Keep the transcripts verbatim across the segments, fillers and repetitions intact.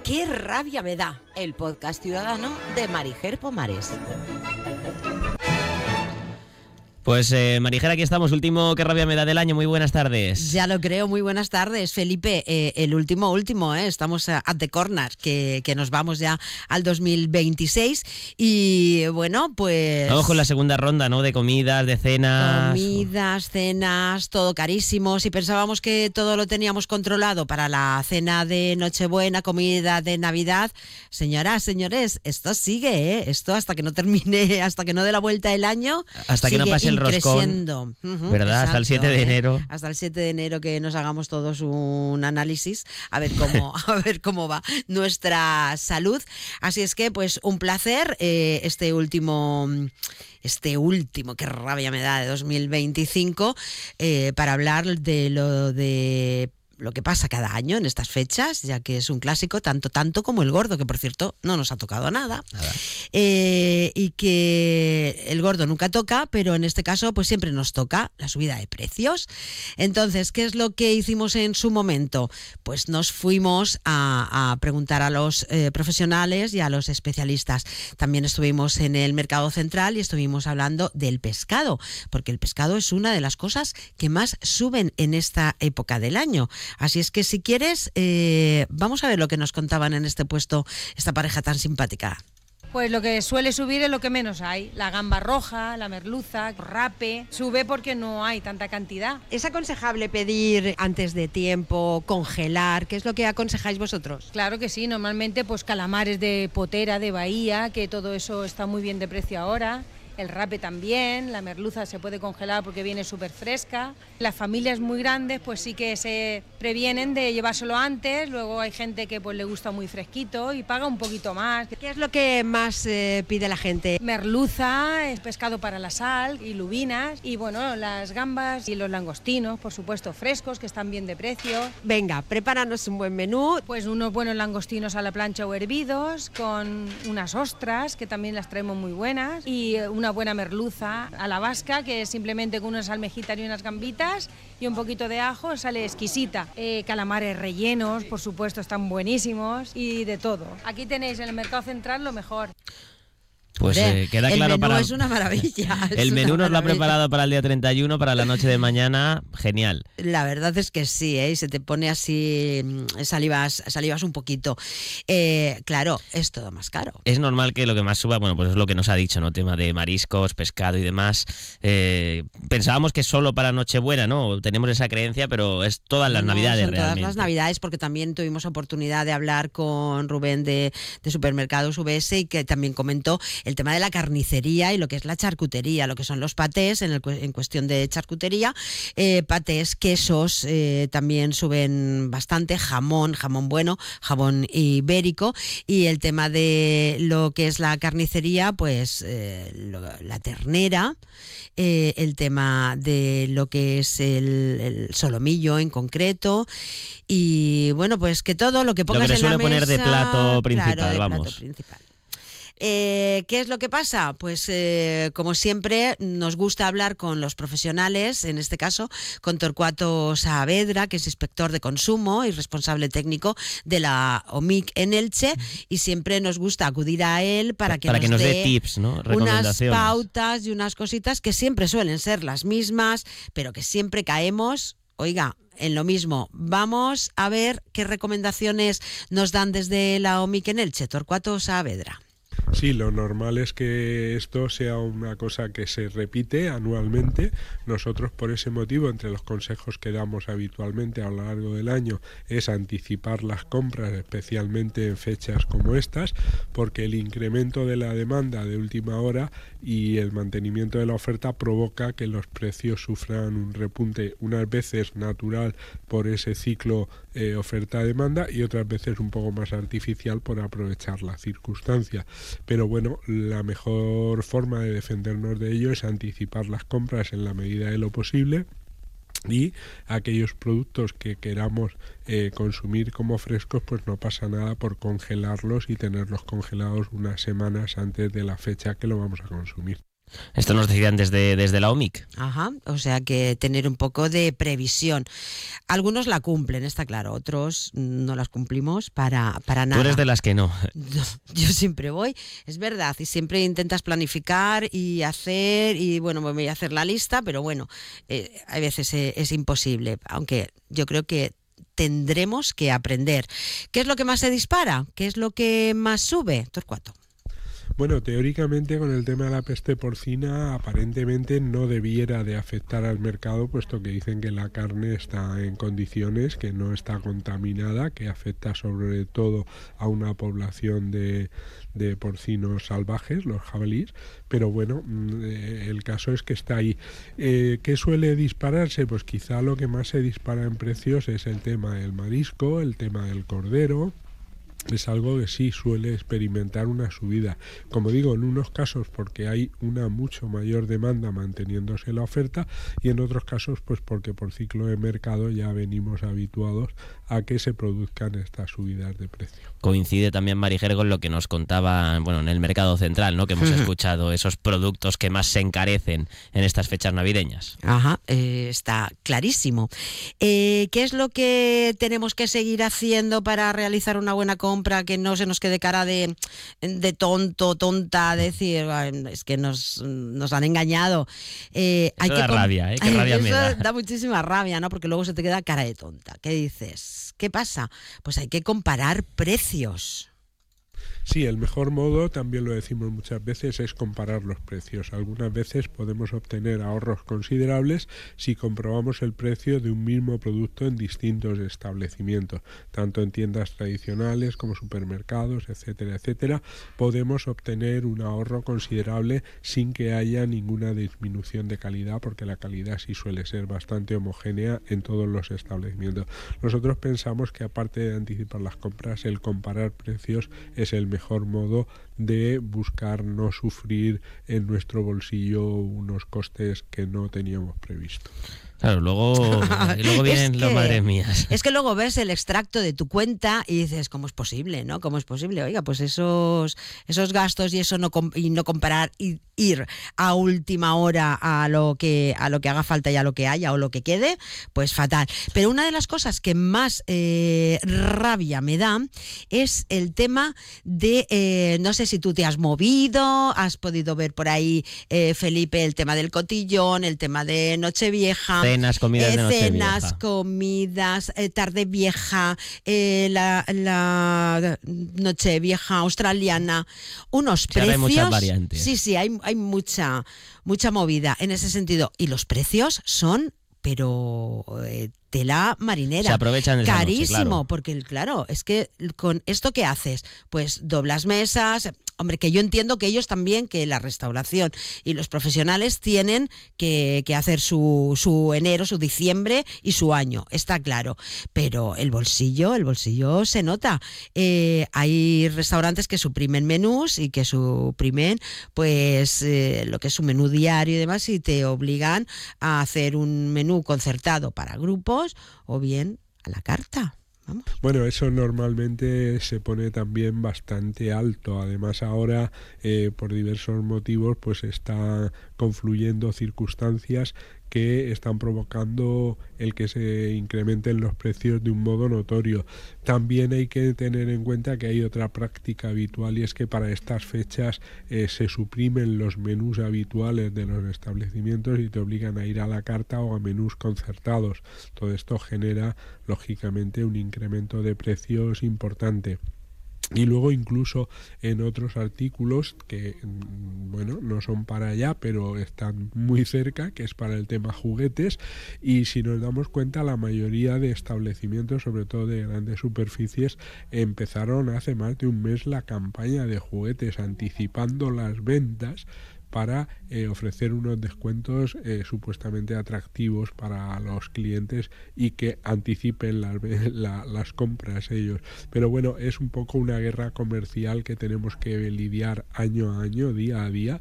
¡Qué rabia me da! El podcast ciudadano de Marijer Pomares. Pues eh, Marijer, aquí estamos, último Qué rabia me da del año. Muy buenas tardes. Ya lo creo, muy buenas tardes, Felipe. Eh, el último, último, eh, estamos at the corner, que, que nos vamos ya al dos mil veintiséis. Y bueno, pues... Vamos con la segunda ronda, ¿no? De comidas, de cenas... Comidas, cenas, todo carísimo. Si pensábamos que todo lo teníamos controlado para la cena de Nochebuena, comida de Navidad, señoras, señores, esto sigue, ¿eh? Esto hasta que no termine, hasta que no dé la vuelta el año... Hasta que no pase el roscón, uh-huh, ¿verdad? Exacto, hasta el siete de enero. ¿eh? Hasta el siete de enero que nos hagamos todos un análisis a ver cómo, a ver cómo va nuestra salud. Así es que, pues, un placer eh, este último... Este último, qué rabia me da, de dos mil veinticinco, eh, para hablar de lo de... lo que pasa cada año en estas fechas, ya que es un clásico, tanto tanto como el gordo, que por cierto no nos ha tocado nada, nada. Eh, y que el gordo nunca toca, pero en este caso pues siempre nos toca la subida de precios. Entonces, ¿qué es lo que hicimos en su momento? Pues nos fuimos a, a preguntar a los eh, profesionales y a los especialistas. También estuvimos en el Mercado Central y estuvimos hablando del pescado, porque el pescado es una de las cosas que más suben en esta época del año. Así es que si quieres, eh, vamos a ver lo que nos contaban en este puesto esta pareja tan simpática. Pues lo que suele subir es lo que menos hay. La gamba roja, la merluza, rape, sube porque no hay tanta cantidad. ¿Es aconsejable pedir antes de tiempo, congelar? ¿Qué es lo que aconsejáis vosotros? Claro que sí, normalmente pues calamares de potera, de bahía, que todo eso está muy bien de precio ahora. El rape también, la merluza se puede congelar porque viene súper fresca. Las familias muy grandes pues sí que se previenen de llevárselo antes, luego hay gente que pues le gusta muy fresquito y paga un poquito más. ¿Qué es lo que más eh, pide la gente? Merluza, es pescado para la sal y lubinas y bueno, las gambas y los langostinos, por supuesto frescos, que están bien de precio. Venga, prepáranos un buen menú. Pues unos buenos langostinos a la plancha o hervidos, con unas ostras, que también las traemos muy buenas, y una Una buena merluza a la vasca, que es simplemente con unas almejitas y unas gambitas y un poquito de ajo, sale exquisita. Eh, calamares rellenos, por supuesto, están buenísimos y de todo. Aquí tenéis en el Mercado Central lo mejor. Pues eh, queda el claro menú para... es una maravilla. El menú nos lo ha preparado para el día treinta y uno, para la noche de mañana. Genial. La verdad es que sí, ¿eh? Se te pone así, salivas, salivas un poquito. Eh, claro, es todo más caro. Es normal que lo que más suba, bueno, pues es lo que nos ha dicho, ¿no? Tema de mariscos, pescado y demás. Eh, pensábamos que solo para Nochebuena, ¿no? Tenemos esa creencia, pero es todas las no, navidades son realmente. Todas las navidades, porque también tuvimos oportunidad de hablar con Rubén de, de Supermercados U B S, y que también comentó el tema de la carnicería y lo que es la charcutería, lo que son los patés en, el, en cuestión de charcutería, eh, patés, quesos, eh, también suben bastante, jamón, jamón bueno, jamón ibérico, y el tema de lo que es la carnicería, pues eh, lo, la ternera, eh, el tema de lo que es el, el solomillo en concreto, y bueno, pues que todo lo que pongas lo que le en la suele mesa, poner de plato principal, claro, de vamos. plato principal. Eh, ¿Qué es lo que pasa? Pues eh, como siempre nos gusta hablar con los profesionales, en este caso con Torcuato Saavedra, que es inspector de consumo y responsable técnico de la O M I C en Elche, y siempre nos gusta acudir a él para que, para nos, que nos dé dé tips, ¿no? unas Recomendaciones. pautas y unas cositas que siempre suelen ser las mismas, pero que siempre caemos, oiga, en lo mismo. Vamos a ver qué recomendaciones nos dan desde la O M I C en Elche. Torcuato Saavedra. Sí, lo normal es que esto sea una cosa que se repite anualmente. Nosotros, por ese motivo, entre los consejos que damos habitualmente a lo largo del año, es anticipar las compras, especialmente en fechas como estas, porque el incremento de la demanda de última hora y el mantenimiento de la oferta provoca que los precios sufran un repunte, unas veces natural por ese ciclo eh, oferta-demanda y otras veces un poco más artificial por aprovechar la circunstancia. Pero bueno, la mejor forma de defendernos de ello es anticipar las compras en la medida de lo posible, y aquellos productos que queramos eh, consumir como frescos, pues no pasa nada por congelarlos y tenerlos congelados unas semanas antes de la fecha que lo vamos a consumir. Esto nos decían desde, desde la O M I C. Ajá, o sea que tener un poco de previsión. Algunos la cumplen, está claro, otros no las cumplimos para, para nada. Tú eres de las que no. No, yo siempre voy, es verdad, y siempre intentas planificar y hacer, y bueno, me voy a hacer la lista, pero bueno, eh, a veces es, es imposible, aunque yo creo que tendremos que aprender. ¿Qué es lo que más se dispara? ¿Qué es lo que más sube? Torcuato. Bueno, teóricamente con el tema de la peste porcina aparentemente no debiera de afectar al mercado, puesto que dicen que la carne está en condiciones, que no está contaminada, que afecta sobre todo a una población de, de porcinos salvajes, los jabalíes, pero bueno, el caso es que está ahí. Eh, ¿Qué suele dispararse? Pues quizá lo que más se dispara en precios es el tema del marisco, el tema del cordero. Es algo que sí suele experimentar una subida. Como digo, en unos casos porque hay una mucho mayor demanda manteniéndose la oferta, y en otros casos pues porque por ciclo de mercado ya venimos habituados a que se produzcan estas subidas de precio. Coincide también, Marijer, con lo que nos contaban, bueno, en el mercado central, ¿no? Que hemos escuchado esos productos que más se encarecen en estas fechas navideñas. Ajá, eh, está clarísimo. Eh, ¿Qué es lo que tenemos que seguir haciendo para realizar una buena compra, que no se nos quede cara de, de tonto, tonta, decir, es que nos, nos han engañado? Eh, Eso hay da que rabia, ¿eh? Qué rabia me Eso da. da muchísima rabia, ¿no? Porque luego se te queda cara de tonta. ¿Qué dices? ¿Qué pasa? Pues hay que comparar precios. Sí, el mejor modo, también lo decimos muchas veces, es comparar los precios. Algunas veces podemos obtener ahorros considerables si comprobamos el precio de un mismo producto en distintos establecimientos, tanto en tiendas tradicionales como supermercados, etcétera, etcétera. Podemos obtener un ahorro considerable sin que haya ninguna disminución de calidad, porque la calidad sí suele ser bastante homogénea en todos los establecimientos. Nosotros pensamos que, aparte de anticipar las compras, el comparar precios es el mejor modo de buscar no sufrir en nuestro bolsillo unos costes que no teníamos previsto. Claro, luego, luego vienen Es los que- madres mías. Es que luego ves el extracto de tu cuenta y dices, ¿cómo es posible? ¿No? ¿Cómo es posible? Oiga, pues esos, esos gastos y eso no com- y no comparar y ir a última hora a lo que a lo que haga falta y a lo que haya o lo que quede, pues fatal. Pero una de las cosas que más eh, rabia me da es el tema de, eh, no sé si tú te has movido, has podido ver por ahí, eh, Felipe, el tema del cotillón, el tema de Nochevieja. Cenas, comidas de Cenas, Nochevieja. comidas, eh, tarde vieja, eh, la, la noche vieja australiana, unos Sí, ahora hay precios. muchas variantes. Sí, sí, hay, hay mucha, mucha movida en ese sentido. Y los precios son, pero eh, tela marinera. Se aprovechan de esa noche, Carísimo, claro. porque claro, es que con esto que haces, pues doblas mesas. Hombre, que yo entiendo que ellos también, que la restauración y los profesionales tienen que, que hacer su, su enero, su diciembre y su año, está claro. Pero el bolsillo, el bolsillo se nota. Eh, hay restaurantes que suprimen menús y que suprimen pues eh, lo que es su menú diario y demás, y te obligan a hacer un menú concertado para grupos o bien a la carta. Vamos. Bueno, eso normalmente se pone también bastante alto. Además, ahora, eh, por diversos motivos, pues está confluyendo circunstancias que están provocando el que se incrementen los precios de un modo notorio. También hay que tener en cuenta que hay otra práctica habitual, y es que para estas fechas eh, se suprimen los menús habituales de los establecimientos y te obligan a ir a la carta o a menús concertados. Todo esto genera, lógicamente, un incremento de precios importante. Y luego, incluso en otros artículos que, bueno, no son para allá, pero están muy cerca, que es para el tema juguetes, y si nos damos cuenta, la mayoría de establecimientos, sobre todo de grandes superficies, empezaron hace más de un mes la campaña de juguetes, anticipando las ventas para eh, ofrecer unos descuentos eh, supuestamente atractivos para los clientes y que anticipen las, la, las compras ellos. Pero bueno, es un poco una guerra comercial que tenemos que lidiar año a año, día a día,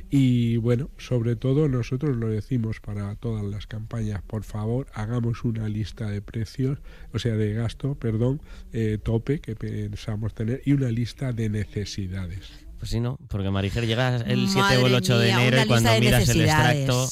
y bueno, sobre todo nosotros lo decimos para todas las campañas: por favor, hagamos una lista de precios, o sea, de gasto, perdón, eh, tope que pensamos tener, y una lista de necesidades. Pues sí, no, porque Marijer llega el siete Madre o el ocho de mía, enero una y cuando lista de miras el necesidades. extracto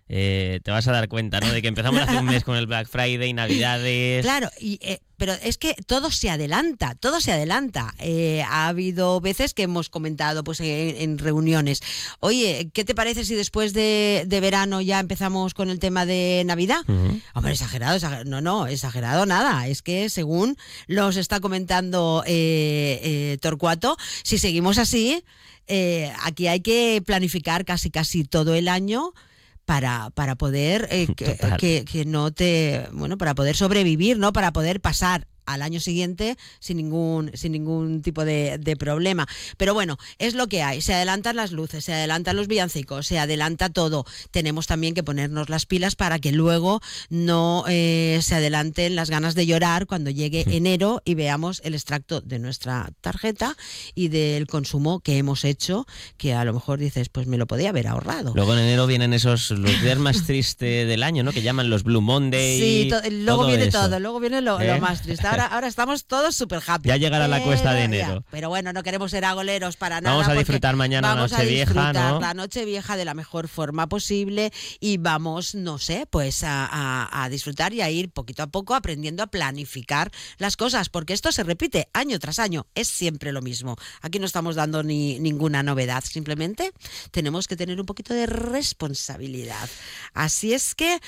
eh, te vas a dar cuenta, ¿no? De que empezamos hace un mes con el Black Friday, Navidades. Claro, y, eh, pero es que todo se adelanta, todo se adelanta. Eh, ha habido veces que hemos comentado pues en, en reuniones, oye, ¿qué te parece si después de, de verano ya empezamos con el tema de Navidad? Uh-huh. Hombre, exagerado, exagerado, no, no, exagerado nada. Es que según los está comentando eh, eh, Torcuato, si seguimos así, eh, aquí hay que planificar casi casi todo el año para, para poder eh, que, que, que no te bueno para poder sobrevivir, ¿no? Para poder pasar al año siguiente sin ningún sin ningún tipo de, de problema. Pero bueno, es lo que hay. Se adelantan las luces, se adelantan los villancicos, se adelanta todo. Tenemos también que ponernos las pilas para que luego no eh, se adelanten las ganas de llorar cuando llegue sí. enero y veamos el extracto de nuestra tarjeta y del consumo que hemos hecho, que a lo mejor dices, pues me lo podía haber ahorrado. Luego en enero vienen esos los días más tristes del año, ¿no? Que llaman los Blue Monday. Sí, to- luego todo viene eso. todo, luego viene lo, ¿Eh? lo más triste. Ahora, ahora estamos todos súper happy. Ya llegará la cuesta de Eh, enero. ya. Pero bueno, no queremos ser agoleros para nada. Vamos a porque disfrutar mañana vamos Nochevieja, a disfrutar ¿no? la Nochevieja de la mejor forma posible y vamos, no sé, pues a, a, a disfrutar y a ir poquito a poco aprendiendo a planificar las cosas, porque esto se repite año tras año, es siempre lo mismo. Aquí no estamos dando ni ninguna novedad, simplemente tenemos que tener un poquito de responsabilidad. Así es que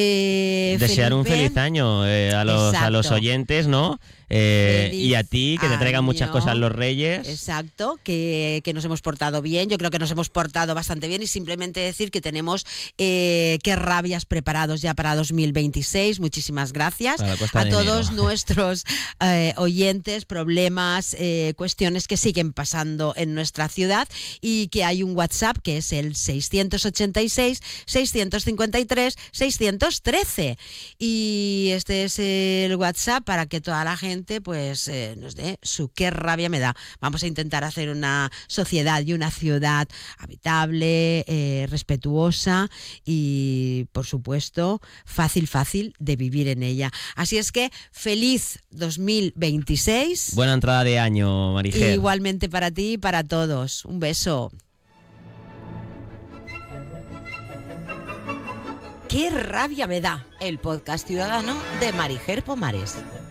eh, desear Felipe, un feliz año eh, a los a los oyentes, ¿no? Eh, y a ti, que te traigan año. muchas cosas los Reyes. Exacto, que, que nos hemos portado bien. Yo creo que nos hemos portado bastante bien y simplemente decir que tenemos eh, qué rabias preparados ya para dos mil veintiséis. Muchísimas gracias a todos enero. nuestros eh, oyentes, problemas, eh, cuestiones que siguen pasando en nuestra ciudad y que hay un WhatsApp que es el seiscientos ochenta y seis, seiscientos cincuenta y tres, seiscientos trece. Y este es el WhatsApp para que toda la gente pues eh, nos dé su qué rabia me da. Vamos a intentar hacer una sociedad y una ciudad habitable, eh, respetuosa y por supuesto fácil, fácil de vivir en ella. Así es que feliz dos mil veintiséis. Buena entrada de año, Marijer. Igualmente para ti y para todos. Un beso. ¡Qué rabia me da! El podcast ciudadano de Marijer Pomares.